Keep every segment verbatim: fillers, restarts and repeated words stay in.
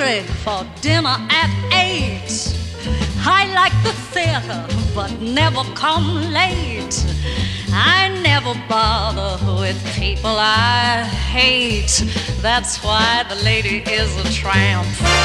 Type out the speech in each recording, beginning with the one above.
hungry for dinner at eight. I like the theater, but never come late. I never bother with people I hate. That's why the lady is a tramp.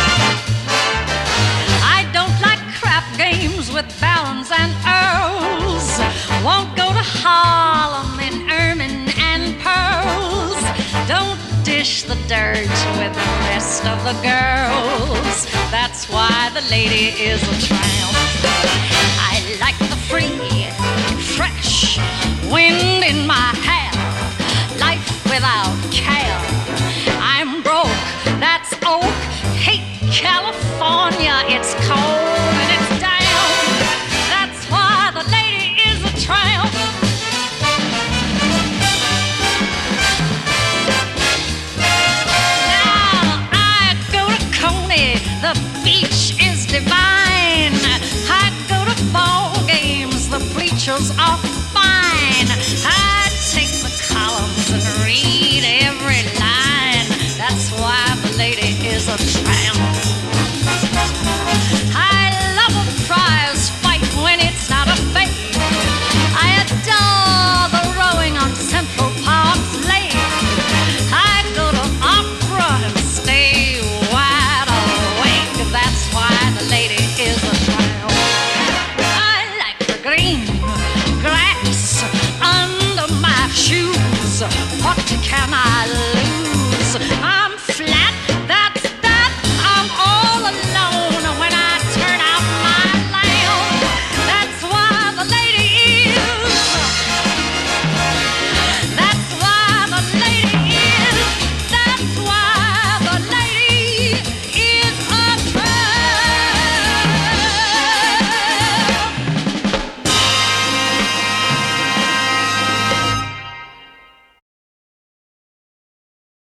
I don't like crap games with barons and earls. Won't go to Harlem in ermine and pearls. Don't dish the dirt with the rest of the girls. That's why the lady is a tramp. I like the free, fresh wind in my hair. Life without care. I'm broke, that's oak. Hate California, it's cold.